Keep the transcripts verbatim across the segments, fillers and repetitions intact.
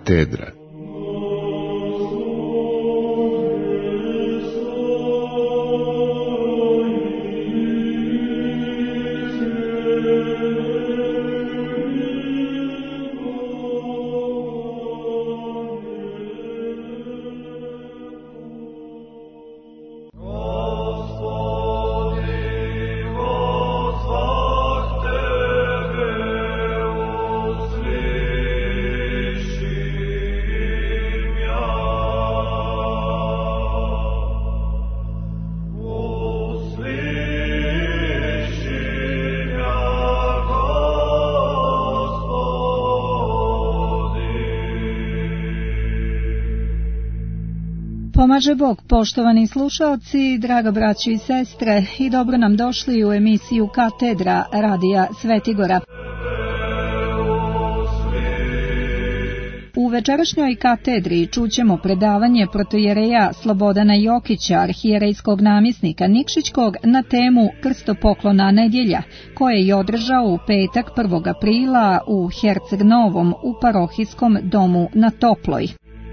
Katedra. Pomaže Bog, poštovani slušalci, draga braćo i sestre, i dobro nam došli u emisiju Katedra radija Svetigora. U večerašnjoj katedri čućemo predavanje protojereja Slobodana Jokića, arhijerejskog namjesnika Nikšićkog, na temu Krstopoklona nedjelja, koje je održao u petak prvog aprila u Herceg Novom u parohijskom domu na Toploj.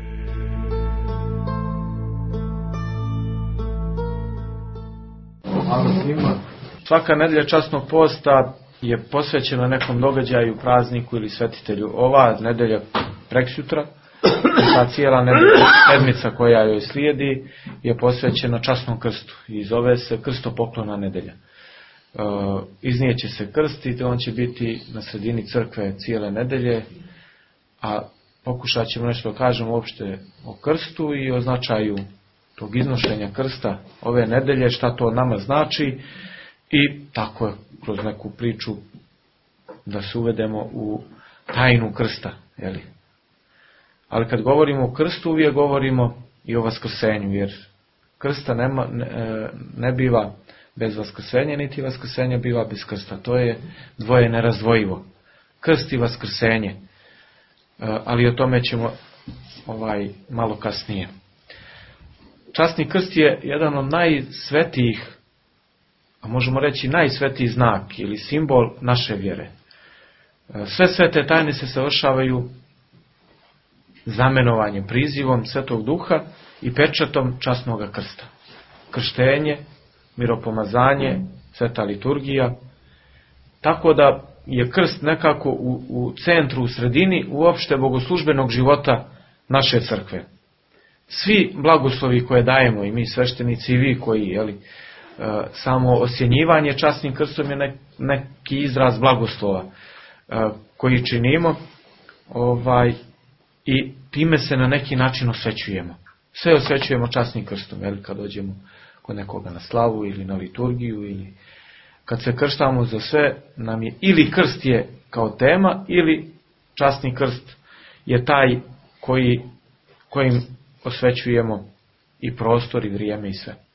Svaka nedjelja časnog posta je posvećena nekom događaju, prazniku ili svetitelju. Ova nedjelja preksutra, ta cijela nedjelja, sedmica koja joj slijedi, je posvećena časnom krstu i zove se Krstopoklona nedjelja. E, iznijeće se krst i on će biti na sredini crkve cijele nedjelje, a pokušat ćemo nešto da kažemo uopšte o krstu i o značaju tog iznošenja krsta ove nedelje, šta to nama znači, i tako kroz neku priču da se uvedemo u tajnu krsta. Jeli? Ali kad govorimo o krstu, uvijek govorimo i o vaskrsenju, jer krsta nema, ne, ne biva bez vaskrsenja, niti vaskrsenja biva bez krsta. To je dvoje nerazdvojivo. Krst i vaskrsenje. Ali o tome ćemo ovaj, malo kasnije. Časni krst je jedan od najsvetijih, a možemo reći najsvetiji znak ili simbol naše vjere. Sve svete tajne se savršavaju zamenovanjem, prizivom Svetog Duha i pečatom časnog krsta. Krštenje, miropomazanje, sveta liturgija. Tako da je krst nekako u, u centru, u sredini uopšte bogoslužbenog života naše crkve. Svi blagoslovi koje dajemo, i mi sveštenici i vi koji, jeli, samo osjenjivanje časnim krstom je ne, neki izraz blagoslova koji činimo, ovaj, i time se na neki način osvećujemo. Sve osvećujemo časnim krstom, jeli, kad dođemo kod nekoga na slavu ili na liturgiju, ili kad se krštamo, za sve nam je ili krst je kao tema, ili časni krst je taj koji, kojim osvećujemo i prostor i vrijeme i sve.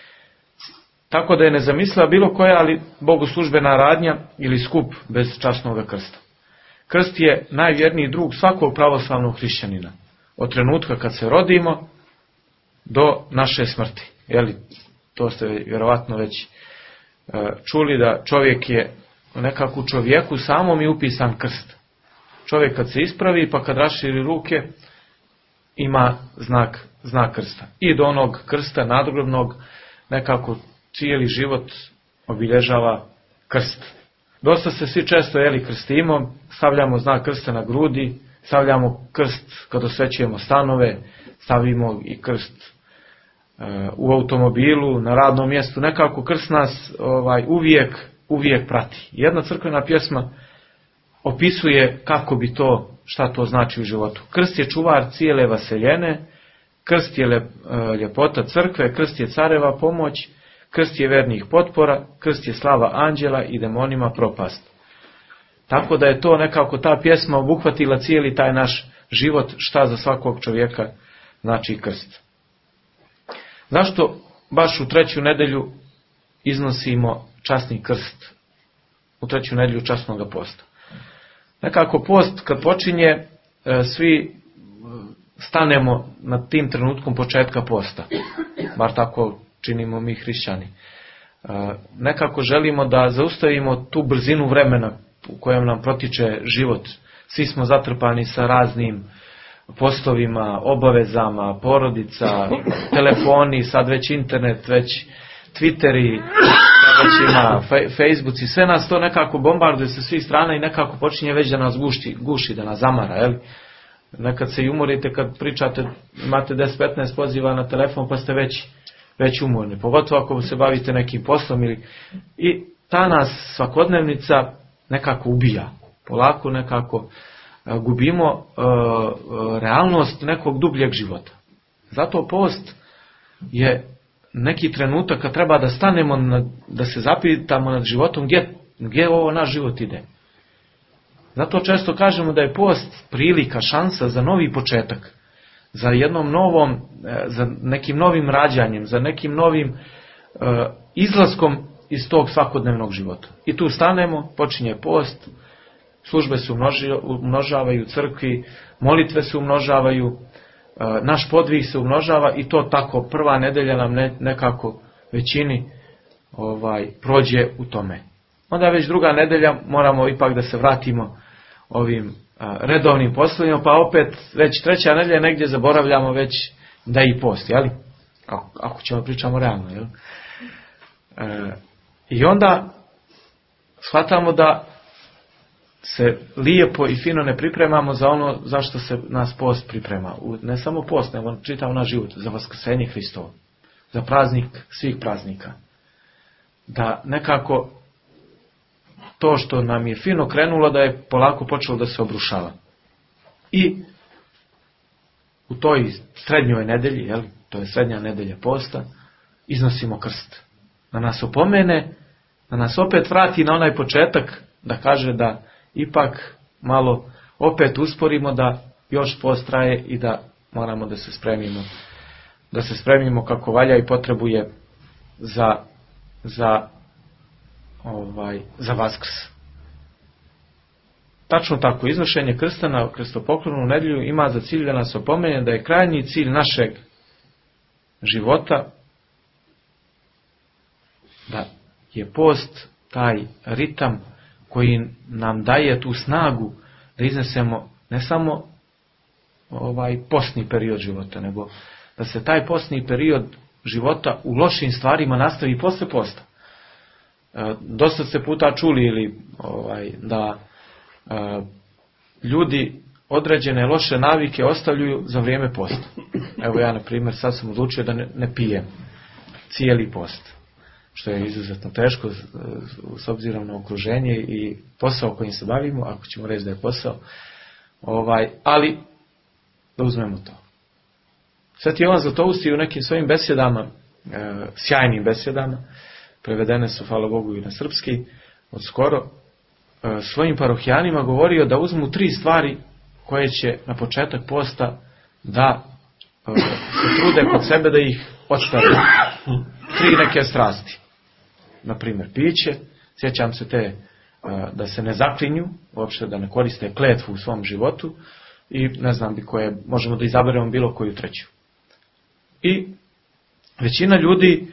Tako da je nezamisliva bilo koja ali bogoslužbena radnja ili skup bez časnog krsta. Krst je najvjerniji drug svakog pravoslavnog hrišćanina. Od trenutka kad se rodimo do naše smrti. Jeli, to ste vjerovatno već čuli, da čovjek je nekako u čovjeku samom i upisan krst. Čovjek kad se ispravi pa kad raširi ruke ima znak, znak krsta. I do onog krsta nadgrobnog nekako cijeli život obilježava krst. Dosta se svi često jeli krstimo, stavljamo znak krsta na grudi, stavljamo krst kad osvećujemo stanove, stavimo i krst e, u automobilu, na radnom mjestu. Nekako krst nas ovaj, uvijek, uvijek prati. Jedna crkvena pjesma opisuje kako bi to, šta to znači u životu. Krst je čuvar cijele vaseljene, krst je ljepota crkve, krst je careva pomoć, krst je vernih potpora, krst je slava anđela i demonima propast. Tako da je to nekako ta pjesma obuhvatila cijeli taj naš život, šta za svakog čovjeka znači krst. Zašto baš u treću nedjelju iznosimo časni krst? U treću nedjelju časnog posta. Nekako post kad počinje, svi stanemo nad tim trenutkom početka posta. Bar tako činimo mi hrišćani. Nekako želimo da zaustavimo tu brzinu vremena u kojem nam protiče život. Svi smo zatrpani sa raznim poslovima, obavezama, porodica, telefoni, sad već internet, već Twitteri, već ima Facebooci, sve nas to nekako bombarduje sa svih strana i nekako počinje već da nas guši, guši da nas zamara, jel? Nekad se i umorite kad pričate, imate deset petnaest poziva na telefon pa ste već, već umorni, pogotovo ako se bavite nekim poslom ili, i ta nas svakodnevnica nekako ubija, polako nekako gubimo uh, realnost nekog dubljeg života. Zato post je neki trenutak kad treba da stanemo, nad, da se zapitamo nad životom gdje, gdje ovo naš život ide. Zato često kažemo da je post prilika, šansa za novi početak, za jednom novom, za nekim novim rađanjem, za nekim novim uh, izlaskom iz tog svakodnevnog života. I tu stanemo, počinje post, službe se umnožavaju u crkvi, molitve se umnožavaju, naš podvig se umnožava i to tako prva nedelja nam ne, nekako većini ovaj, prođe u tome. Onda već druga nedelja moramo ipak da se vratimo ovim a, redovnim poslovima, pa opet već treća nedelja negdje zaboravljamo već da i post, jeli? Ako, ako ćemo pričamo realno, jel? E, I onda shvatamo da se lijepo i fino ne pripremamo za ono zašto se nas post priprema. Ne samo post, nego čitav naš život, za vaskrsenje Hristovo, za praznik svih praznika. Da nekako to što nam je fino krenulo, da je polako počelo da se obrušava. I u toj srednjoj nedelji, jel, to je srednja nedelja posta, iznosimo krst. Da nas opomene, da nas opet vrati na onaj početak, da kaže da ipak malo opet usporimo, da još post traje i da moramo da se spremimo, da se spremimo kako valja i potrebuje za, za, ovaj, za Vaskrs. Tačno tako, iznošenje krsta na krstopoklonu nedjelju ima za cilj da nas opomene da je krajnji cilj našeg života, da je post taj ritam koji nam daje tu snagu da iznesemo ne samo ovaj postni period života, nego da se taj postni period života u lošim stvarima nastavi posle posta. E, dosta ste puta čuli ili ovaj, da e, ljudi određene loše navike ostavljaju za vrijeme posta. Evo ja, na primjer, sad sam odlučio da ne, ne pijem cijeli post, što je izuzetno teško s obzirom na okruženje i posao kojim se bavimo, ako ćemo reći da je posao, ovaj, ali da uzmemo to. Sveti Jovan Zlatousti u nekim svojim besjedama, e, sjajnim besjedama, prevedene su, hvala Bogu, i na srpski, od skoro, e, svojim parohijanima govorio da uzmu tri stvari koje će na početak posta da e, se trude kod sebe da ih odstave. Tri neke strasti. Na primjer, piće, sjećam se te da se ne zaklinju, uopšte da ne koriste kletvu u svom životu i ne znam bi koje, možemo da izaberemo bilo koju treću. I većina ljudi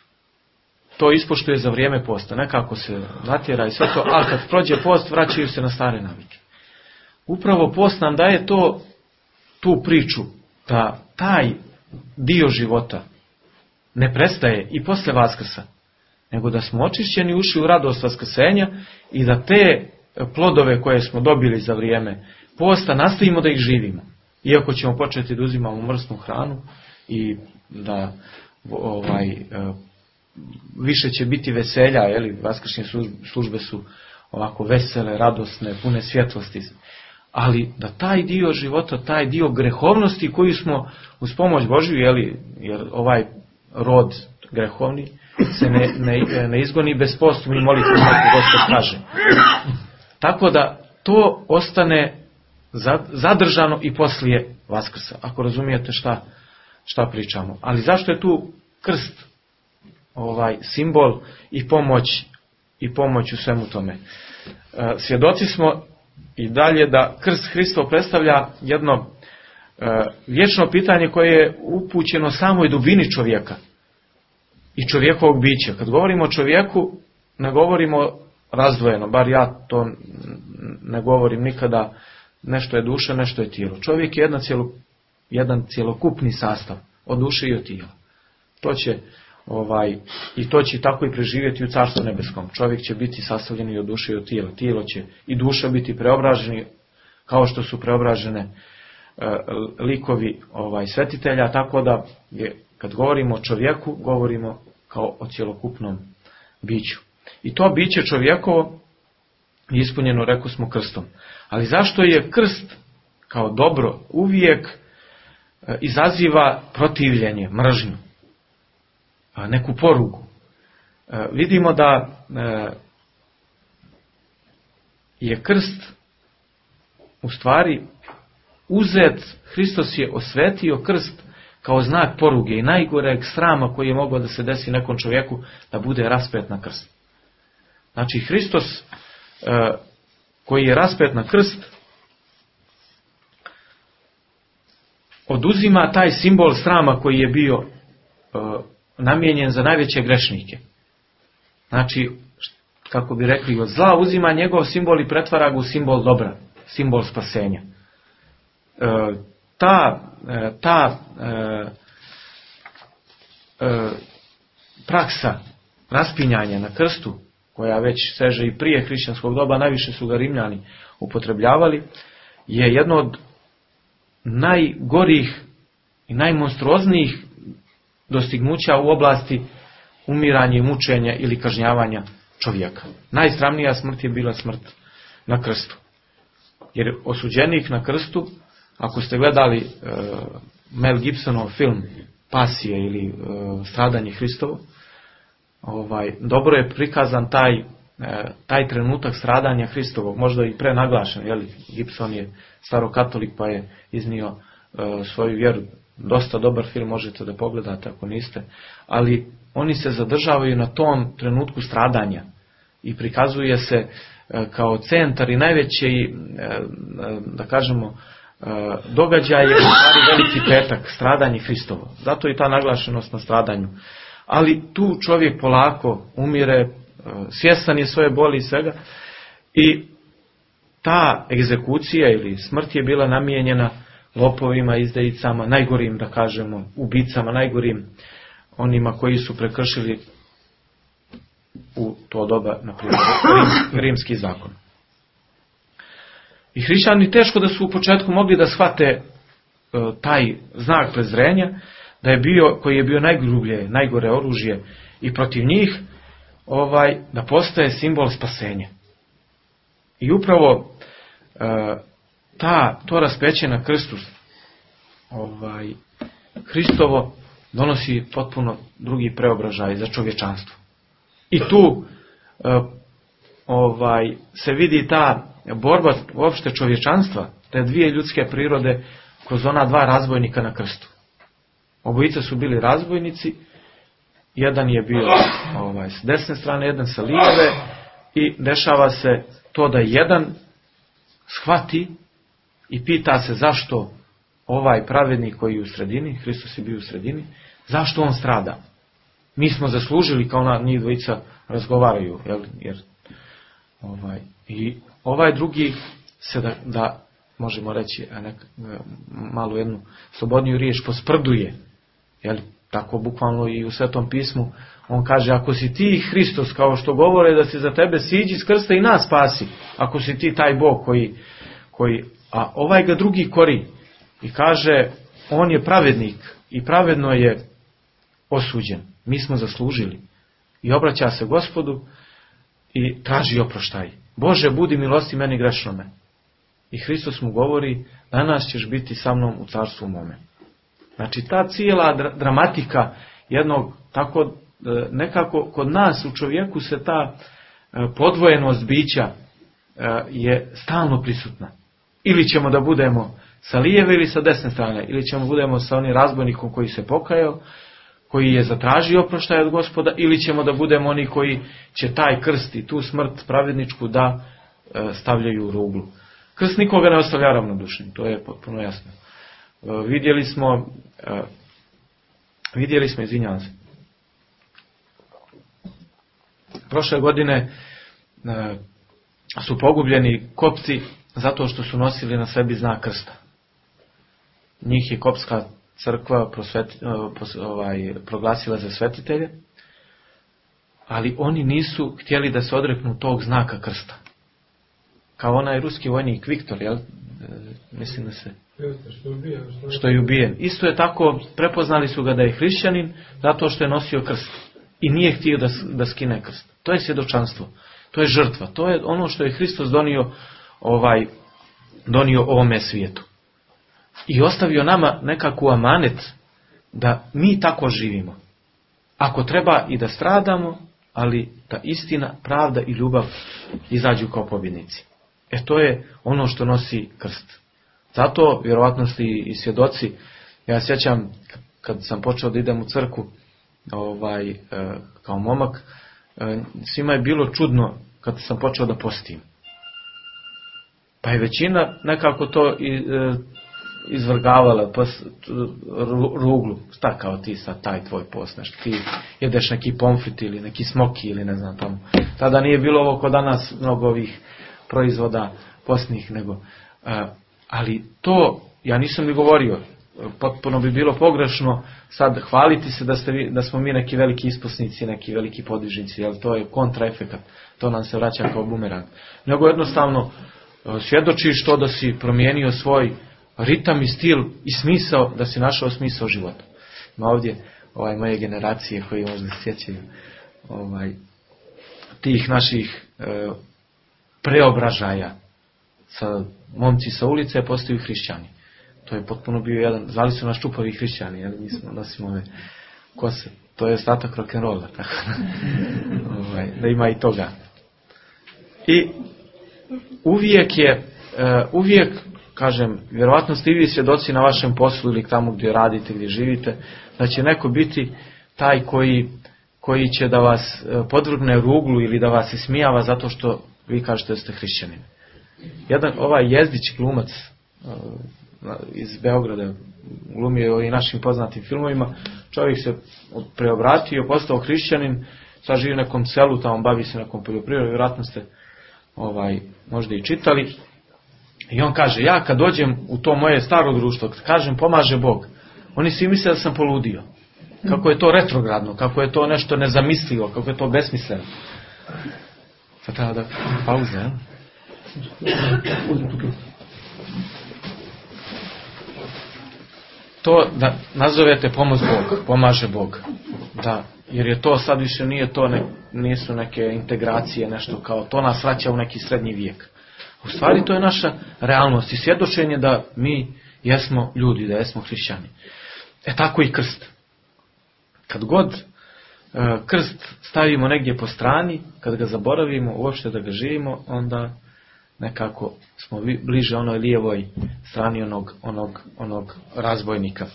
to ispoštuje za vrijeme posta, nekako se natjera i sve to, ali kad prođe post vraćaju se na stare navike. Upravo post nam daje to, tu priču da taj dio života ne prestaje i posle Vaskrsa, nego da smo očišćeni, ušli u radost vaskrsenja i da te plodove koje smo dobili za vrijeme posta nastavimo da ih živimo. Iako ćemo početi da uzimamo mrsnu hranu i da ovaj, više će biti veselja, jeli, vaskršnje službe su ovako vesele, radosne, pune svjetlosti. Ali da taj dio života, taj dio grehovnosti koju smo uz pomoć Božju, jeli, jer ovaj rod grehovni se ne, ne, ne izgoni bez postom i molitvom, kako Gospod kaže. Tako da to ostane zadržano i poslije Vaskrsa, ako razumijete šta, šta pričamo. Ali zašto je tu krst ovaj simbol i pomoć i pomoć u svemu tome? Svjedoci smo i dalje da krst Hristov predstavlja jedno vječno pitanje koje je upućeno samoj dubini čovjeka i čovjekovog bića. Kad govorimo o čovjeku, ne govorimo razdvojeno, bar ja to ne govorim nikada nešto je duša, nešto je tijelo. Čovjek je jedna cijelo, jedan cjelokupni sastav od duše i od tijela. To će ovaj i to će tako i preživjeti u Carstvu nebeskom. Čovjek će biti sastavljen i od duše i od tijela. Tijelo će i duša biti preobraženi kao što su preobražene e, likovi ovaj svetitelja, tako da je, kad govorimo o čovjeku, govorimo kao o cjelokupnom biću. I to biće čovjekovo je ispunjeno, rekli smo, krstom. Ali zašto je krst kao dobro uvijek e, izaziva protivljenje, mržnju, a neku porugu? E, vidimo da e, je krst u stvari uzet, Hristos je osvetio krst kao znak poruge i najgoreg srama koji je mogao da se desi nekom čovjeku, da bude raspet na krst. Znači Hristos e, koji je raspet na krst oduzima taj simbol srama koji je bio e, namijenjen za najveće grešnike. Znači, kako bi rekli, od zla uzima njegov simbol i pretvara ga u simbol dobra, simbol spasenja. E, ta e, ta e, e, praksa raspinjanja na krstu, koja već seže i prije hrišćanskog doba, najviše su ga Rimljani upotrebljavali, je jedno od najgorih i najmonstruoznijih dostignuća u oblasti umiranja i mučenja ili kažnjavanja čovjeka. Najsramnija smrt je bila smrt na krstu. Jer osuđenik na krstu, ako ste gledali uh, Mel Gibsonov film Pasije ili uh, Stradanje Hristovo, ovaj, dobro je prikazan taj, uh, taj trenutak stradanja Hristovog, možda i prenaglašen, jel? Gibson je starokatolik pa je iznio uh, svoju vjeru. Dosta dobar film, možete da pogledate ako niste, ali oni se zadržavaju na tom trenutku stradanja i prikazuje se uh, kao centar i najveći, uh, da kažemo, događaj je u stvari Veliki petak, stradanje Hristovo. Zato i ta naglašenost na stradanju. Ali tu čovjek polako umire, svjestan je svoje boli i svega, i ta egzekucija ili smrt je bila namijenjena lopovima, izdajicama, najgorim, da kažemo, ubicama, najgorim onima koji su prekršili u to doba, na primjer, rim, rimski zakon. I hrišćani teško da su u početku mogli da shvate e, taj znak prezrenja, da je bio, koji je bio najgrublje, najgore oružje i protiv njih, ovaj, da postaje simbol spasenja. I upravo e, ta, to raspeće na krstu, ovaj, Hristovo donosi potpuno drugi preobražaj za čovječanstvo. I tu e, ovaj, se vidi ta borba uopšte čovječanstva, te dvije ljudske prirode, kroz ona dva razbojnika na krstu. Obojica su bili razbojnici, jedan je bio ovaj, s desne strane, jedan sa lijeve, i dešava se to da jedan shvati i pita se zašto ovaj pravednik koji je u sredini, Hristos je bio u sredini, zašto on strada? Mi smo zaslužili, kao na njih dvojica razgovaraju, jel, jer ovaj, i ovaj drugi se da, da možemo reći nek, malo jednu slobodniju riječ, posprduje, jel, tako bukvalno i u Svetom pismu on kaže, ako si ti Hristos, kao što govore da se za tebe siđi s krsta i nas spasi, ako si ti taj Bog koji, koji, a ovaj ga drugi kori i kaže, on je pravednik i pravedno je osuđen, mi smo zaslužili, i obraća se Gospodu i traži oproštaj. Bože, budi milosti meni grešnome. I Hristos mu govori, danas ćeš biti sa mnom u carstvu mome. Znači ta cijela dramatika jednog, tako nekako kod nas u čovjeku se ta podvojenost bića je stalno prisutna. Ili ćemo da budemo sa lijeve ili sa desne strane, ili ćemo budemo sa onim razbojnikom koji se pokajao, koji je zatražio oproštaj od Gospoda, ili ćemo da budemo oni koji će taj krst i tu smrt pravedničku da e, stavljaju u ruglu. Krst nikoga ne ostavlja ravnodušnim, to je potpuno jasno. E, vidjeli smo, e, vidjeli smo, izvinjavam se, prošle godine e, su pogubljeni kopci zato što su nosili na sebi znak krsta. Njih je Kopska crkva prosveti, ovaj, proglasila za svetitelje, ali oni nisu htjeli da se odreknu tog znaka krsta. Kao onaj ruski vojnik Viktor, jel? E, mislim da se... Što je ubijen. Isto je tako, prepoznali su ga da je hrišćanin, zato što je nosio krst. I nije htio da, da skine krst. To je svjedočanstvo. To je žrtva. To je ono što je Hristos donio, ovaj, donio ovome svijetu. I ostavio nama nekakvu amanet da mi tako živimo. Ako treba i da stradamo, ali da istina, pravda i ljubav izađu kao pobjednici. E to je ono što nosi krst. Zato, vjerovatno i svjedoci, ja sjećam kad sam počeo da idem u crkvu, ovaj, kao momak, svima je bilo čudno kad sam počeo da postim. Pa je većina nekako to izvrgavala, pa ruglu, šta kao ti sad taj tvoj post, nešto, ti jedeš neki pomfrit ili neki smoki ili ne znam tamo. Tada nije bilo ovo kod danas mnogo ovih proizvoda postnih, nego, ali to, ja nisam ni govorio, potpuno bi bilo pogrešno sad hvaliti se da, ste vi, da smo mi neki veliki isposnici, neki veliki podižnici, jer to je kontraefekat, to nam se vraća kao bumerang. Nego jednostavno svjedočiš to da si promijenio svoj ritam i stil i smisao, da si našao smisao života. Ima ovdje ovaj, moje generacije koji možda se sjećaju ovaj, tih naših e, preobražaja. Sa, momci sa ulice postaju hrišćani. To je potpuno bio jedan, zvali su nas čupavi hrišćani, jer mi smo, nosimo ove kose. To je ostatak rock'n'rolla, tako da, ovaj, da ima i toga. I uvijek je, uh, uvijek, kažem, vjerovatno ste i vi svjedoci na vašem poslu ili tamo gdje radite, gdje živite, da će neko biti taj koji, koji će da vas podvrgne ruglu ili da vas ismijava zato što vi kažete da ste hrišćanin. Jedan ovaj Jezdić glumac uh, iz Beograda, glumio i našim poznatim filmovima, čovjek se preobratio, postao hrišćanin, sad živi u nekom selu, tamo bavi se nekom poljoprivredom, vjerojatno ste ovaj, možda i čitali. I on kaže, ja kad dođem u to moje staro društvo, kad kažem pomaže Bog, oni svi misle da sam poludio. Kako je to retrogradno, kako je to nešto nezamislivo, kako je to besmisleno. Sad treba da pauze, ne? To da nazovete pomoć Bog, pomaže Bog. Da, jer je to sad više nije to, ne, nisu neke integracije, nešto kao to nas vraća u neki srednji vijek. U stvari to je naša realnost i svjedočenje da mi jesmo ljudi, da jesmo hrišćani. E tako i krst. Kad god e, krst stavimo negdje po strani, kad ga zaboravimo, uopšte da ga živimo, onda nekako smo bliže onoj lijevoj strani onog, onog, onog razbojnika.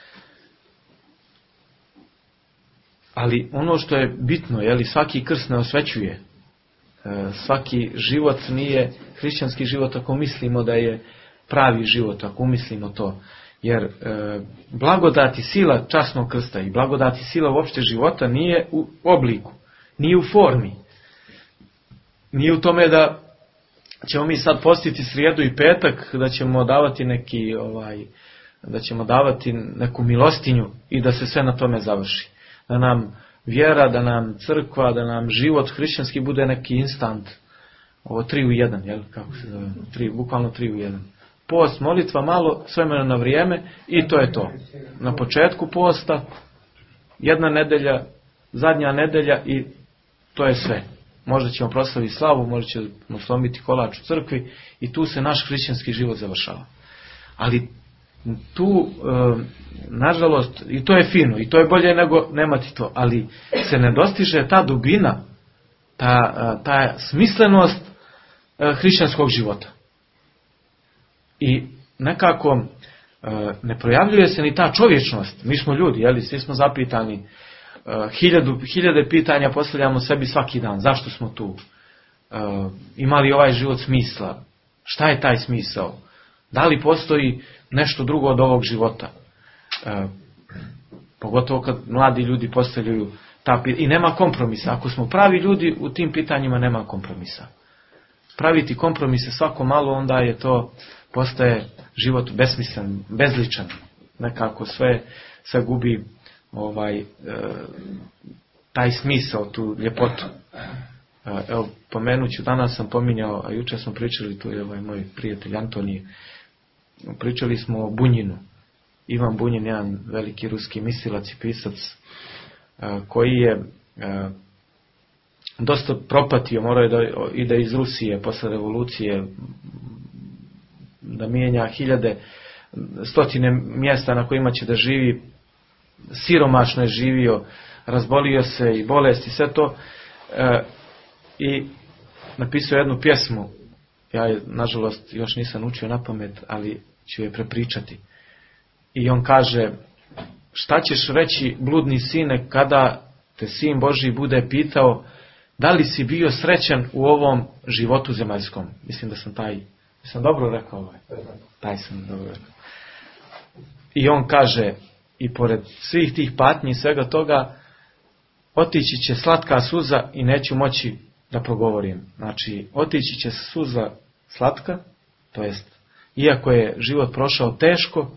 Ali ono što je bitno, je li svaki krst ne osvećuje. E, svaki život nije hrišćanski život ako mislimo da je pravi život, ako mislimo to. Jer e, blagodati sila časnog krsta i blagodati sila uopšte života nije u obliku, nije u formi. Nije u tome da ćemo mi sad postiti srijedu i petak, da ćemo davati neki ovaj, da ćemo davati neku milostinju i da se sve na tome završi. Da nam vjera, da nam crkva, da nam život hrišćanski bude neki instant. Ovo tri u jedan, jel? Kako se zove? Tri, bukvalno tri u jedan. Post, molitva, malo, s vremena na vrijeme i to je to. Na početku posta, jedna nedelja, zadnja nedelja i to je sve. Možda ćemo proslaviti slavu, možda ćemo slomiti kolač u crkvi i tu se naš hrišćanski život završava. Ali tu, e, nažalost, i to je fino, i to je bolje nego nemati to, ali se ne dostiže ta dubina, ta, ta smislenost e, hrišćanskog života. I nekako e, ne projavljuje se ni ta čovječnost. Mi smo ljudi, jeli, svi smo zapitani. Uh, hiljadu, hiljade pitanja postavljamo sebi svaki dan. Zašto smo tu? Uh, ima li ovaj život smisla? Šta je taj smisao? Da li postoji nešto drugo od ovog života? Uh, pogotovo kad mladi ljudi postavljaju ta pitanja. I nema kompromisa. Ako smo pravi ljudi, u tim pitanjima nema kompromisa. praviti kompromise svako malo, onda je to, postaje život besmislen, bezličan. Nekako sve, sve gubi ovaj, e, taj smisao, tu ljepotu. E, evo, pomenut ću, danas sam pominjao, a jučer smo pričali, tu je ovaj moj prijatelj Antonije, pričali smo o Bunjinu. Ivan Bunjin, jedan veliki ruski mislilac i pisac, e, koji je e, dosta propatio, morao je da ide iz Rusije posle revolucije, da mijenja hiljade, stotine mjesta na kojima će da živi, siromašno je živio, razbolio se i bolest i sve to, e, i napisao jednu pjesmu, ja je nažalost još nisam učio na pamet, ali ću je prepričati. I on kaže: šta ćeš reći, bludni sine, kada te sin Božji bude pitao da li si bio srećan u ovom životu zemaljskom. Mislim da sam taj, sam dobro rekao ovaj. Taj sam dobro rekao. I on kaže, i pored svih tih patnji i svega toga, otići će slatka suza i neću moći da progovorim. Znači, otići će suza slatka, to jest, iako je život prošao teško,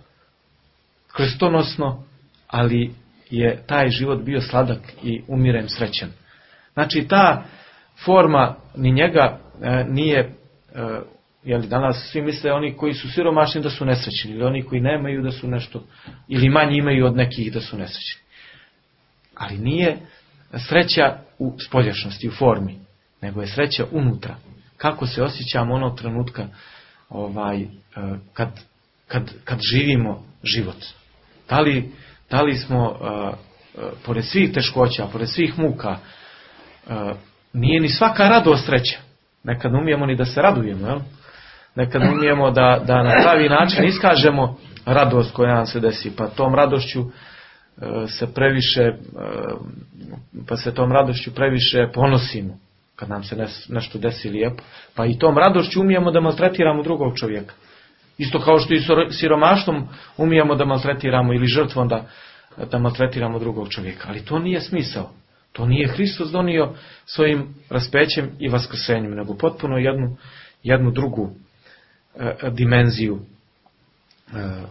krstonosno, ali je taj život bio sladak i umiren srećan. Znači, ta forma ni njega e, nije, e, jeli danas svi misle oni koji su siromašni da su nesrećni, ili oni koji nemaju da su nešto, ili manje imaju od nekih da su nesrećni. Ali nije sreća u spoljašnosti, u formi, nego je sreća unutra. Kako se osjećamo onog trenutka ovaj, kad, kad, kad živimo život. Da li, da li smo, uh, uh, pored svih teškoća, pored svih muka, uh, nije ni svaka radost sreća. Nekad ne umijemo ni da se radujemo, jel? Nekad ne umijemo da, da na pravi način iskažemo radost koja nam se desi, pa tom radošću uh, se previše, uh, pa se tom radošću previše ponosimo, kad nam se nes, nešto desi lijepo, pa i tom radošću umijemo da maltretiramo drugog čovjeka. Isto kao što i siromaštvom umijemo da maltretiramo, ili žrtvom da, da maltretiramo drugog čovjeka. Ali to nije smisao. To nije Hristos donio svojim raspećem i vaskrsenjem, nego potpuno jednu, jednu drugu e, dimenziju. E,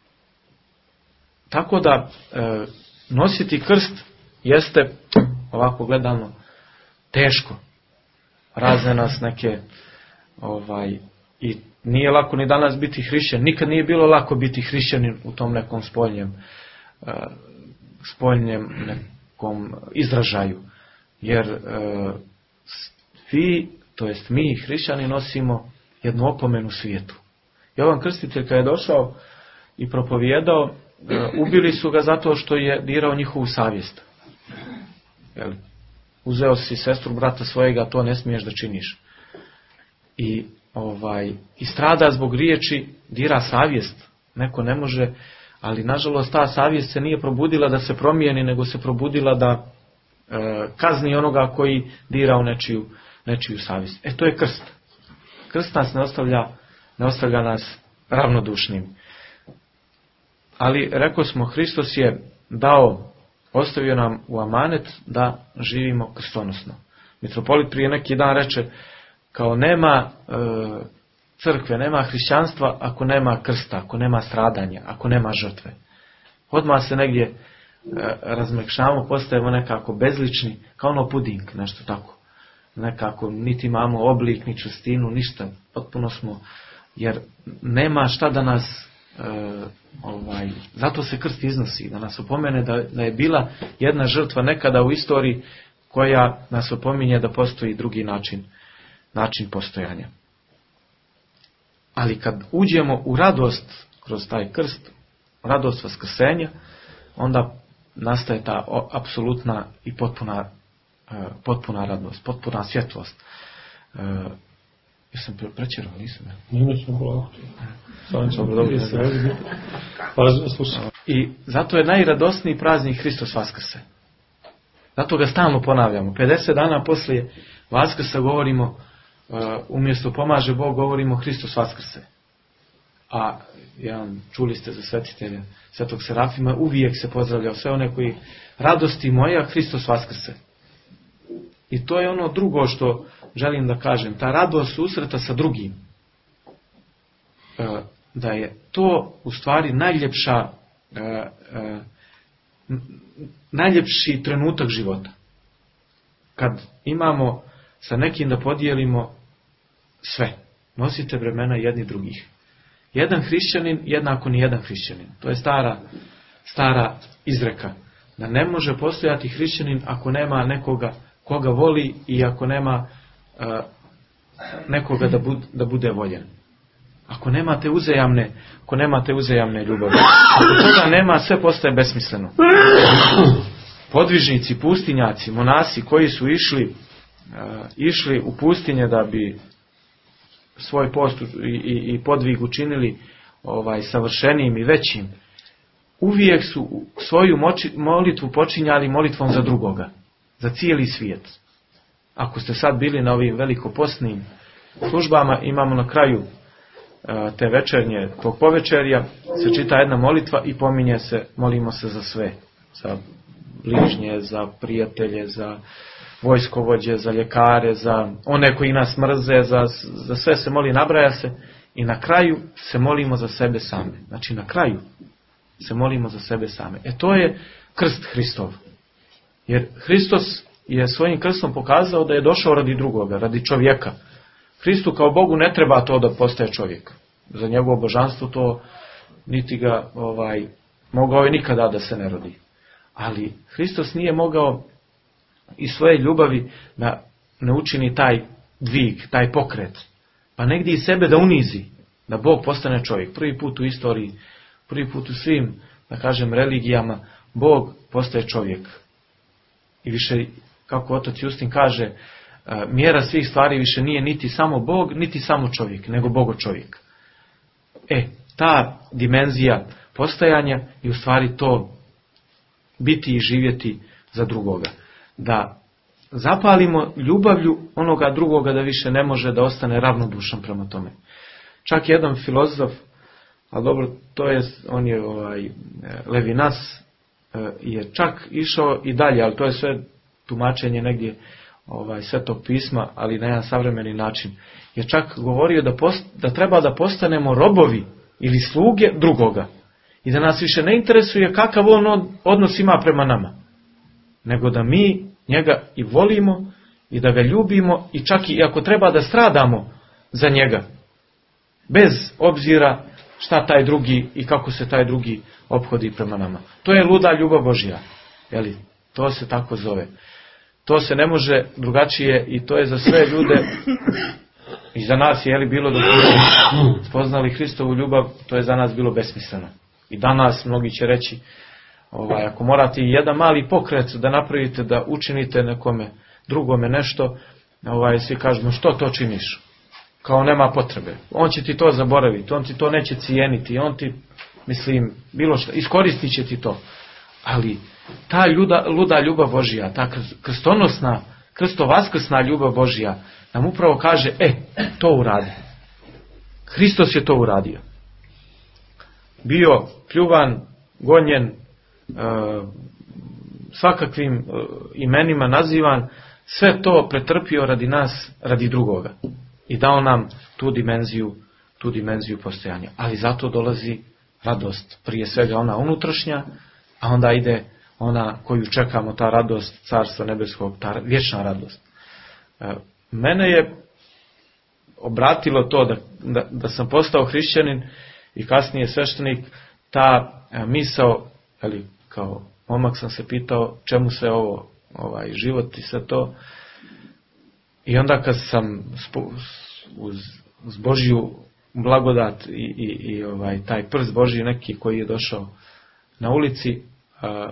tako da e, nositi krst jeste, ovako gledano, teško. Razne nas neke ovaj, i nije lako ni danas biti hrišćan. Nikad nije bilo lako biti hrišćanin u tom nekom spoljnjem, spoljnjem nekom izražaju. Jer svi, to jest mi hrišćani, nosimo jednu opomenu svijetu. Jovan Krstitelj kad je došao i propovijedao, ubili su ga zato što je dirao njihovu savjest. Jel? Uzeo si sestru brata svojega, to ne smiješ da činiš. I ovaj i strada zbog riječi, dira savjest. Neko ne može, ali nažalost ta savjest se nije probudila da se promijeni, nego se probudila da e, kazni onoga koji dira u nečiju, nečiju savjest. E to je krst. Krst nas ne ostavlja, ne ostavlja nas ravnodušnim. Ali rekao smo, Hristos je dao, ostavio nam u amanet da živimo krstonosno. Mitropolit prije neki dan reče, kao nema e, crkve, nema hrišćanstva ako nema krsta, ako nema stradanja, ako nema žrtve. Odmah se negdje e, razmekšamo, postajemo nekako bezlični, kao ono puding, nešto tako. Nekako niti imamo oblik, ni čvrstinu, ništa. Potpuno smo, jer nema šta da nas, e, ovaj, zato se krst iznosi, da nas opomene da, da je bila jedna žrtva nekada u istoriji koja nas opominje da postoji drugi način način postojanja. Ali kad uđemo u radost kroz taj krst, radost vaskrsenja, onda nastaje ta apsolutna i potpuna, potpuna radost, potpuna svjetlost. Ja sam prečerao, nisam. Nisam bilo. I zato je najradosniji praznik Hristos Vaskrse. Zato ga stalno ponavljamo. pedeset dana poslije Vaskrsa govorimo, umjesto pomaže Bog, govorimo Hristos Vaskrse. A jedan, čuli ste za svetitelja Svetog Serafima, uvijek se pozdravljao sve one koji, radosti moja, Hristos Vaskrse. I to je ono drugo što želim da kažem, ta radost susreta sa drugim, da je to u stvari najljepša, najljepši trenutak života. Kad imamo sa nekim da podijelimo sve. Nosite vremena jedni drugih. Jedan hrišćanin jednako ni jedan hrišćanin. To je stara, stara izreka. Da ne može postojati hrišćanin ako nema nekoga koga voli i ako nema uh, nekoga da, bud, da bude voljen. Ako nemate uzajamne, ako nemate uzajamne ljubavi. Ako toga nema, sve postaje besmisleno. Podvižnici, pustinjaci, monasi koji su išli, uh, išli u pustinje da bi svoj post i, i, i podvig učinili ovaj, savršenijim i većim, uvijek su svoju moči, molitvu počinjali molitvom za drugoga, za cijeli svijet. Ako ste sad bili na ovim velikopostnim službama, imamo na kraju uh, te večernje, tog povečerja, se čita jedna molitva i pominje se, molimo se za sve, za bližnje, za prijatelje, za vojskovođe, za ljekare, za one koji nas mrze, za, za sve se moli, nabraja se i na kraju se molimo za sebe same. Znači na kraju se molimo za sebe same. E to je krst Hristov. Jer Hristos je svojim krstom pokazao da je došao radi drugoga, radi čovjeka. Hristu kao Bogu ne treba to da postaje čovjek. Za njegovo božanstvo to niti ga ovaj, mogao je nikada da se ne rodi. Ali Hristos nije mogao i svoje ljubavi da ne učini taj dvig, taj pokret. Pa negdje i sebe da unizi, da Bog postane čovjek. Prvi put u istoriji, prvi put u svim, da kažem, religijama, Bog postaje čovjek. I više, kako otac Justin kaže, mjera svih stvari više nije niti samo Bog, niti samo čovjek, nego Bogo čovjek. E, ta dimenzija postajanja je u stvari to biti i živjeti za drugoga. Da zapalimo ljubavlju onoga drugoga da više ne može da ostane ravnodušan prema tome. Čak jedan filozof, ali dobro, to je, on je ovaj, Levinas, je čak išao i dalje, ali to je sve tumačenje negdje ovaj, Svetog pisma, ali na jedan savremeni način. Je čak govorio da, post, da treba da postanemo robovi ili sluge drugoga. I da nas više ne interesuje kakav on odnos ima prema nama. Nego da mi njega i volimo i da ga ljubimo i čak i ako treba da stradamo za njega. Bez obzira šta taj drugi i kako se taj drugi ophodi prema nama. To je luda ljubav Božja. Jeli? To se tako zove. To se ne može drugačije i to je za sve ljude i za nas je li bilo da smo spoznali Hristovu ljubav, to je za nas bilo besmisleno. I danas mnogi će reći, ovaj, ako morate i jedan mali pokret da napravite, da učinite nekome drugome nešto, ovaj, svi kažemo što to činiš? Kao nema potrebe. On će ti to zaboraviti, on ti to neće cijeniti, on ti, mislim, bilo što, iskoristit će ti to. Ali ta luda, luda ljubav Božja, ta krstonosna, krstovaskrsna ljubav Božja nam upravo kaže, e, to uradi. Hristos je to uradio. Bio pljuvan, gonjen, e, svakakvim e, imenima nazivan, sve to pretrpio radi nas, radi drugoga. I dao nam tu dimenziju, tu dimenziju postojanja. Ali zato dolazi radost, prije svega ona unutrašnja, a onda ide ona koju čekamo, ta radost Carstva nebeskog, ta vječna radost. E, mene je obratilo to da, da, da sam postao hrišćanin i kasnije sveštenik, ta e, misao, ali kao momak sam se pitao čemu se ovo, ovaj život i sve to. I onda kad sam uz, uz Božju blagodat i, i, i ovaj, taj prst Božji neki koji je došao na ulici, a,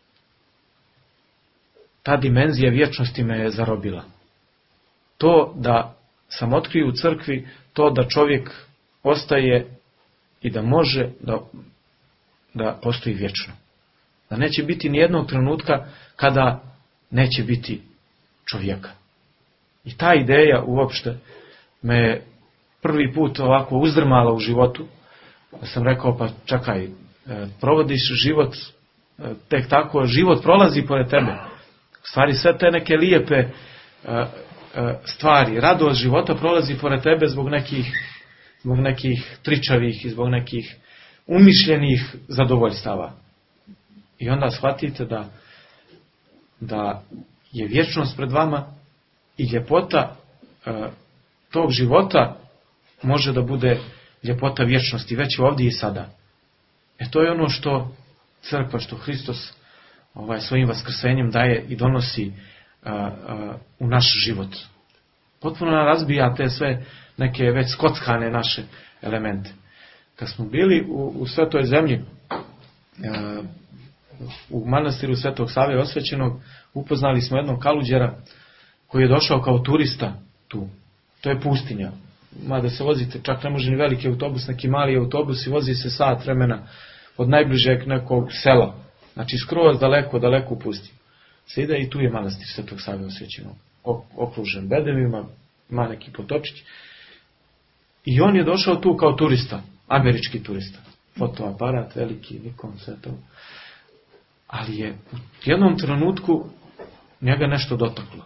ta dimenzija vječnosti me je zarobila. To da sam otkrio u crkvi, to da čovjek ostaje i da može da, da postoji vječno. Da neće biti nijednog trenutka kada neće biti čovjeka. I ta ideja uopšte me prvi put ovako uzdrmala u životu. Da sam rekao, pa čekaj, provodiš život tek tako, život prolazi pored tebe. U stvari sve te neke lijepe stvari. Radost života prolazi pored tebe zbog nekih, zbog nekih tričavih i zbog nekih umišljenih zadovoljstava. I onda shvatite da, da je vječnost pred vama i ljepota e, tog života može da bude ljepota vječnosti, već ovdje i sada. E to je ono što crkva, što Hristos ovaj, svojim vaskrsenjem daje i donosi a, a, u naš život. Potpuno razbija te sve neke već skockane naše elemente. Kad smo bili u, u Svetoj zemlji, a, u manastiru Svetog Save Osvećenog, upoznali smo jednog kaluđera koji je došao kao turista tu. To je pustinja. Mada se vozite, čak ne može ni veliki autobus, neki mali autobus i vozi se sat vremena od najbližeg nekog sela. Znači skroz daleko, daleko u pustinju. Se ide i tu je manastir Svetog Save Osvećenog. Okružen bedemima, ima neki potočić. I on je došao tu kao turista, američki turista. Fotoaparat, veliki, Nikon, sve to. Ali je u jednom trenutku njega nešto dotaklo.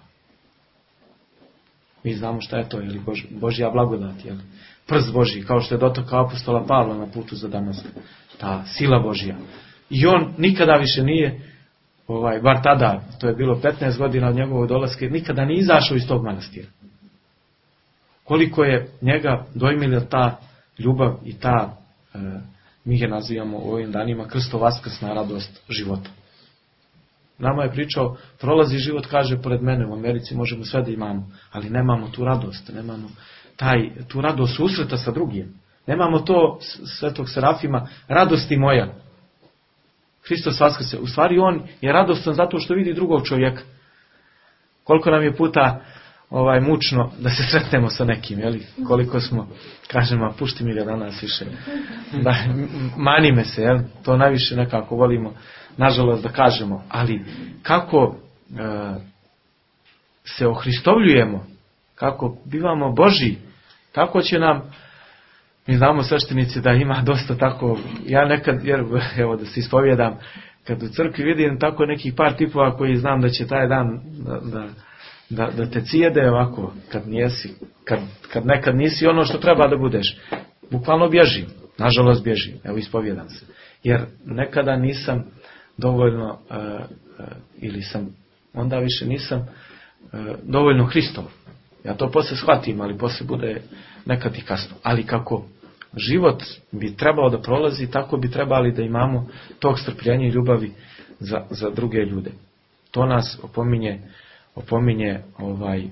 Mi znamo šta je to, je li Bož, Božja blagodat, je li prst Božji, kao što je dotakao apostola Pavla na putu za Damask. Ta sila Božja. I on nikada više nije, ovaj, bar tada, to je bilo petnaest godina od njegovog dolaska, nikada nije izašao iz tog manastira. Koliko je njega dojmila ta ljubav i ta, e, mi je nazivamo u ovim danima, krsto vaskrsna radost života. Nama je pričao, prolazi život, kaže, pored mene, u Americi možemo sve da imamo, ali nemamo tu radost, nemamo taj, tu radost susreta sa drugim. Nemamo to Svetog Serafima, radosti moja. Hristos vaskrse. U stvari on je radostan zato što vidi drugog čovjeka. Koliko nam je puta ovaj mučno da se sretnemo sa nekim, jeli? Koliko smo, kažemo, pušti mi ga danas više. Da, mani me se, jel? To najviše nekako volimo, nažalost, da kažemo. Ali kako e, se ohristovljujemo, kako bivamo Božji, kako će nam, mi znamo sveštenici da ima dosta tako, ja nekad, jer, evo da se ispovjedam, kad u crkvi vidim tako nekih par tipova koji znam da će taj dan da, da, da, da te cijede ovako, kad nisi, kad, kad nekad nisi ono što treba da budeš, bukvalno bježim, nažalost bježim, evo ispovjedam se, jer nekada nisam dovoljno, uh, uh, ili sam, onda više nisam uh, dovoljno Hristov. Ja to poslije shvatim, ali poslije bude nekad i kasno. Ali kako život bi trebao da prolazi, tako bi trebali da imamo tog strpljenja i ljubavi za, za druge ljude. To nas opominje, opominje ovaj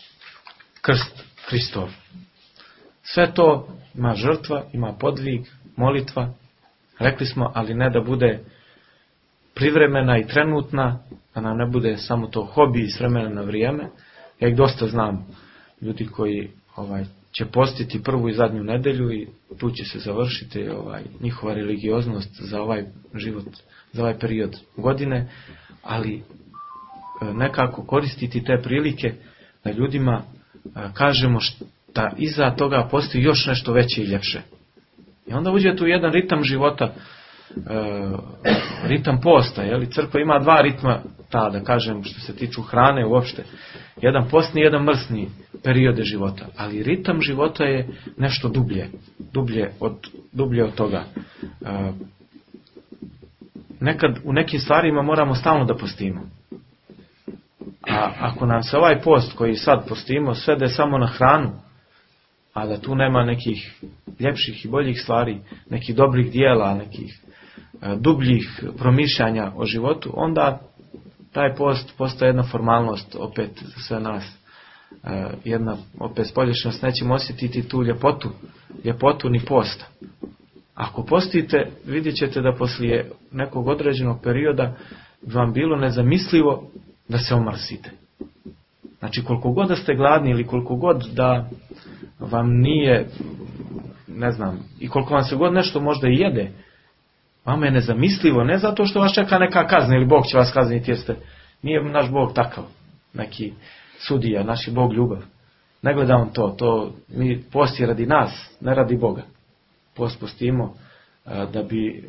krst Hristov. Sve to ima žrtva, ima podvig, molitva, rekli smo, ali ne da bude privremena i trenutna, da nam ne bude samo to hobi i s vremena na vrijeme. Ja ih dosta znam, ljudi koji ovaj, će postiti prvu i zadnju nedelju i tu će se završiti ovaj, njihova religioznost za ovaj život, za ovaj period godine, ali nekako koristiti te prilike da ljudima kažemo da iza toga postoji još nešto veće i ljepše. I onda uđe tu jedan ritam života, ritam posta, jeli? Crkva ima dva ritma, ta, da kažem, što se tiču hrane uopšte. Jedan postni, jedan mrsni periode života. Ali ritam života je nešto dublje. Dublje od, dublje od toga. Nekad u nekim stvarima moramo stalno da postimo. A ako nam se ovaj post koji sad postimo svede samo na hranu, a da tu nema nekih ljepših i boljih stvari, nekih dobrih dijela, nekih dubljih promišljanja o životu, onda taj post postaje jedna formalnost opet za sve nas. Jedna opet spoljašnjost, nećemo osjetiti tu ljepotu, ljepotu ni posta. Ako postite, vidjet ćete da poslije nekog određenog perioda vam bilo nezamislivo da se omrsite. Znači koliko god da ste gladni ili koliko god da vam nije, ne znam, i koliko vam se god nešto možda i jede, vama je nezamislivo, ne zato što vas čeka neka kazna ili Bog će vas kazniti, jer ste, nije naš Bog takav, neki sudija, naš je Bog ljubav. Ne gleda on to, to mi posti radi nas, ne radi Boga. Post postimo da bi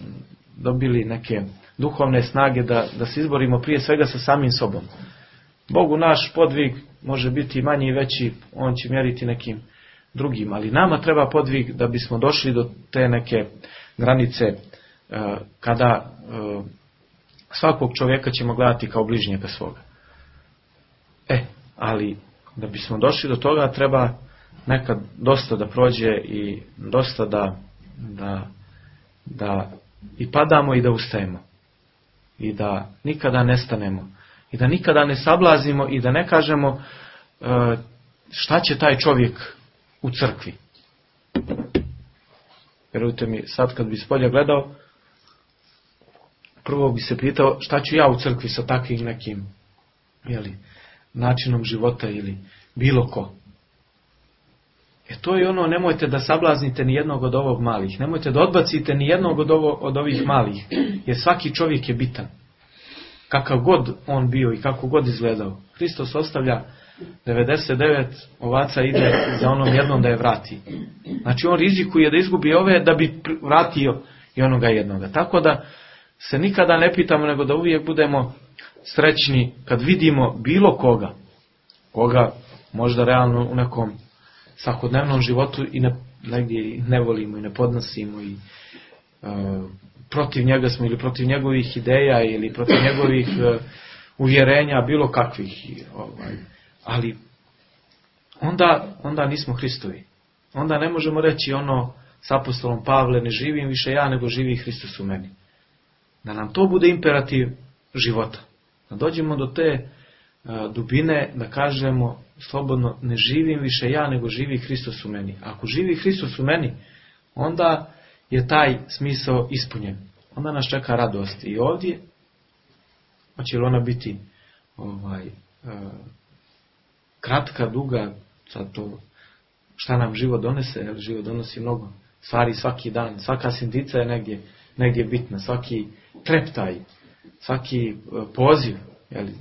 dobili neke duhovne snage da, da se izborimo prije svega sa samim sobom. Bogu naš podvig može biti manji i veći, on će mjeriti nekim drugim, ali nama treba podvig da bismo došli do te neke granice kada svakog čovjeka ćemo gledati kao bližnjega svoga. E, ali da bismo došli do toga treba nekad dosta da prođe i dosta da, da, da i padamo i da ustajemo. I da nikada nestanemo. I da nikada ne sablazimo i da ne kažemo šta će taj čovjek u crkvi. Vjerujte mi, sad kad bi spolja gledao, prvo bi se pitao šta ću ja u crkvi sa takvim nekim jeli, načinom života ili bilo ko. E to je ono, nemojte da sablaznite ni jednog od ovog malih. Nemojte da odbacite ni jednog od, ovo, od ovih malih. Jer svaki čovjek je bitan. Kakav god on bio i kako god izgledao. Hristos ostavlja devedeset devet ovaca, ide za onom jednom da je vrati. Znači on rizikuje da izgubi ove da bi vratio i onoga jednoga. Tako da se nikada ne pitamo, nego da uvijek budemo srećni kad vidimo bilo koga. Koga možda realno u nekom svakodnevnom životu i ne, negdje ne volimo i ne podnosimo i uh, protiv njega smo ili protiv njegovih ideja ili protiv njegovih uh, uvjerenja bilo kakvih. Ovaj. Ali onda, onda nismo Hristovi. Onda ne možemo reći ono s apostolom Pavle, ne živim više ja nego živi Hristos u meni. Da nam to bude imperativ života. Da dođemo do te uh, dubine da kažemo slobodno, ne živim više ja nego živi Hristos u meni. Ako živi Hristos u meni, onda je taj smisao ispunjen. Onda nas čeka radost. I ovdje, hoće li ona biti ovaj, uh, kratka, duga, sad to šta nam život donese, jer život donosi mnogo stvari svaki dan, svaka sindica je negdje, negdje bitna, svaki treptaj, svaki uh, poziv, jeli,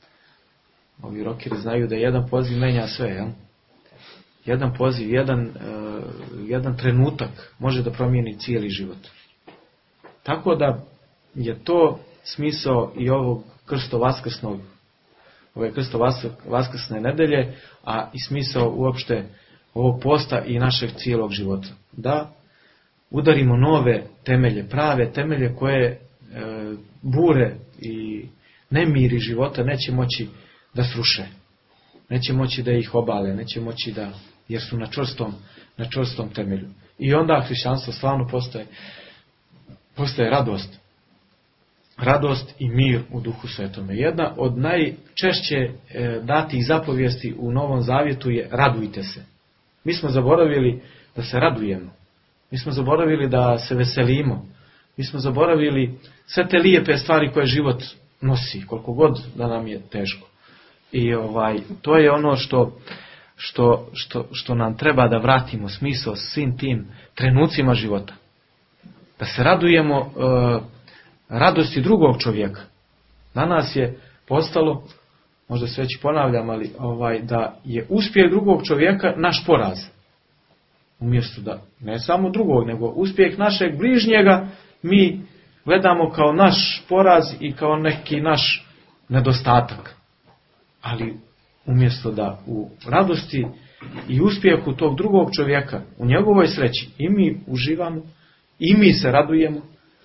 ovi rokeri znaju da jedan poziv menja sve, jel? Jedan poziv, jedan, uh, jedan trenutak može da promijeni cijeli život. Tako da je to smisao i ovog krsto vaskrsnog, ove krsto vaskrsne nedelje, a i smisao uopšte ovog posta i našeg cijelog života. Da udarimo nove temelje, prave temelje koje e, bure i nemiri života neće moći da sruše. Neće moći da ih obale, neće moći da, jer su na čvrstom, na čvrstom temelju. I onda hrišćanstvo stvarno postaje, postaje radost. Radost i mir u Duhu Svetome. Jedna od najčešće e, datih zapovijesti u Novom Zavjetu je radujte se. Mi smo zaboravili da se radujemo. Mi smo zaboravili da se veselimo. Mi smo zaboravili sve te lijepe stvari koje život nosi, koliko god da nam je teško. I ovaj, to je ono što, što, što, što nam treba da vratimo smisao svim tim trenucima života. Da se radujemo e, radosti drugog čovjeka. Danas je postalo, možda se već ponavljam, ali ovaj, da je uspjeh drugog čovjeka naš poraz. Umjesto da ne samo drugog, nego uspjeh našeg bližnjega mi gledamo kao naš poraz i kao neki naš nedostatak. Ali umjesto da u radosti i uspjehu tog drugog čovjeka, u njegovoj sreći, i mi uživamo, i mi se radujemo,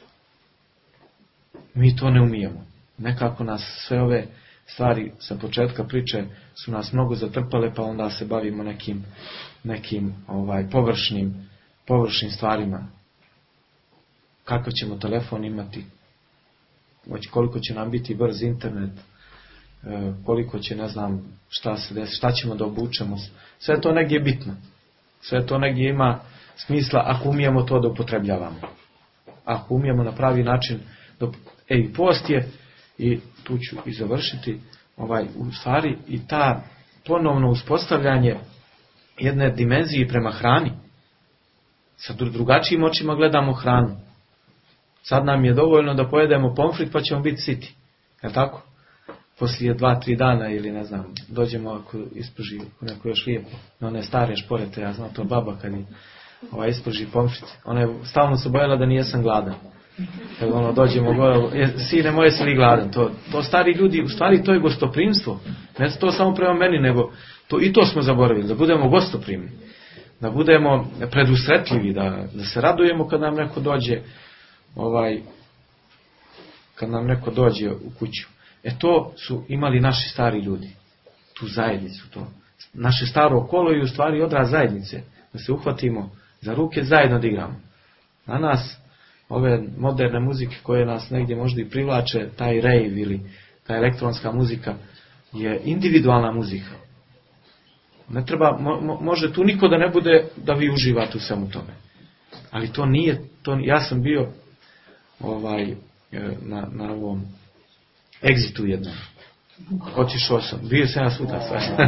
mi to ne umijemo. Nekako nas sve ove stvari sa početka priče su nas mnogo zatrpale, pa onda se bavimo nekim, nekim ovaj, površnim, površnim stvarima. Kako ćemo telefon imati, koliko će nam biti brz internet, koliko će, ne znam, šta se desi, šta ćemo da obučemo. Sve to negdje je bitno. Sve to negdje ima smisla ako umijemo to da upotrebljavamo. Ako umijemo na pravi način. E, i post je, i tu ću i završiti, ovaj, u stvari i ta ponovno uspostavljanje jedne dimenzije prema hrani. Sa drugačijim očima gledamo hranu. Sad nam je dovoljno da pojedemo pomfrit pa ćemo biti siti. Je tako? Poslije dva, tri dana ili ne znam, dođemo ako isprži neko još lijepo. Na one stare šporete, ja znam to baba kad je ovaj, isprži pomfrit. Ona je stalno se bojala da nijesam gladan. Kad ono dođemo gore, sine moje, si li gladan? To, to stari ljudi, u stvari to je gostoprimstvo. Ne to samo prema meni, nego to, i to smo zaboravili, da budemo gostoprimni. Da budemo predusretljivi, da, da se radujemo kad nam neko dođe, ovaj, kad nam neko dođe u kuću. E to su imali naši stari ljudi. Tu zajednicu, to. Naše staro kolo je u stvari odraz zajednice. Da se uhvatimo za ruke, zajedno da igramo. Na nas, ove moderne muzike koje nas negdje možda i privlače, taj rave ili ta elektronska muzika, je individualna muzika. Ne treba, mo, može tu niko da ne bude da vi uživate u svemu tome. Ali to nije, to, ja sam bio ovaj, na, na ovom Exitu jednom. Otišao sam, bio sam ja svuda svašta.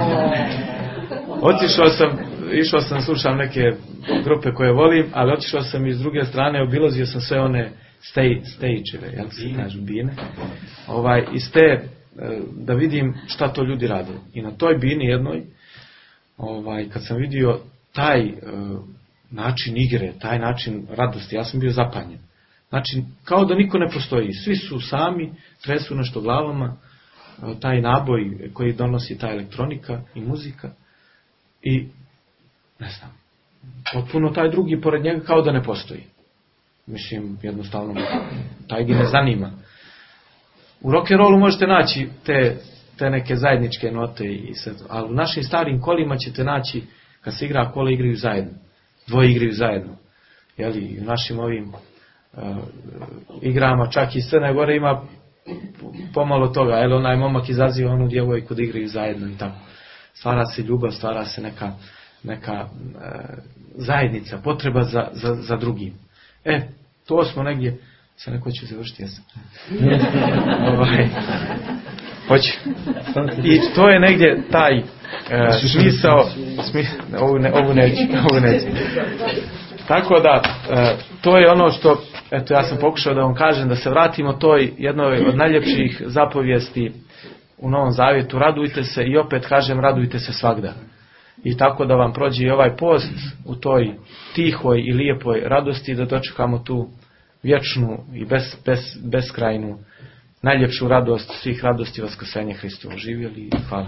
Otišao sam, išao sam, slušam neke grupe koje volim, ali otišao sam i s druge strane, obilazio sam sve one stage-eve, jel se kažu, bine, ovaj, iz te, da vidim šta to ljudi rade. I na toj bini jednoj, ovaj, kad sam vidio taj uh, način igre, taj način radosti, ja sam bio zapanjen. Znači, kao da niko ne postoji. Svi su sami, tresu nešto glavama, taj naboj koji donosi ta elektronika i muzika i, ne znam, potpuno taj drugi pored njega kao da ne postoji. Mislim, jednostavno, taj ga ne zanima. U rock'n'rollu možete naći te, te neke zajedničke note, i sve, ali u našim starim kolima ćete naći, kad se igra kola, igraju zajedno. Dvoje igraju zajedno. Jeli, u našim ovim uh, igrama, čak i Crne Gore ima pomalo toga, jel, onaj momak izaziva onu djevojku da igraju zajedno i tako. Stvara se ljubav, stvara se neka, neka uh, zajednica, potreba za, za, za drugim. E, to smo negdje, sa neko ću završiti, jesam. ovaj, hoće. I to je negdje taj uh, smisao, smisao ovu, ne, ovu neću, ovu neću. Tako da, uh, to je ono što, eto, ja sam pokušao da vam kažem, da se vratimo toj jednoj od najljepših zapovijesti u Novom Zavjetu, radujte se, i opet kažem, radujte se svagda. I tako da vam prođe i ovaj post u toj tihoj i lijepoj radosti, da dočekamo tu vječnu i bes, bes, beskrajnu, najljepšu radost svih radosti vaskrsenja Hristovo. Živjeli i hvala.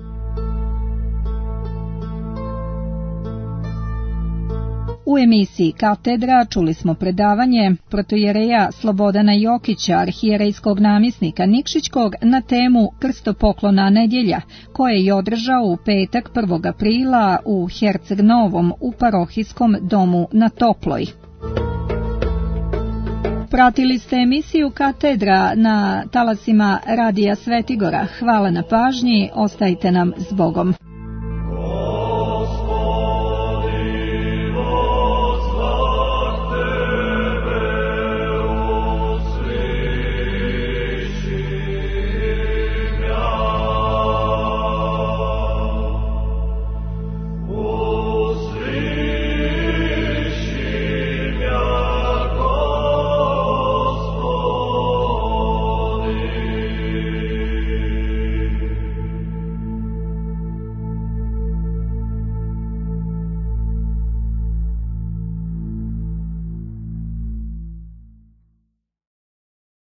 U emisiji Katedra čuli smo predavanje protojereja Slobodana Jokića, arhijerejskog namjesnika Nikšićkog, na temu Krstopoklona nedjelja, koje je održao u petak prvog aprila u Herceg Novom u parohijskom domu na Toploj. Pratili ste emisiju Katedra na talasima Radija Svetigora. Hvala na pažnji, ostajte nam s Bogom.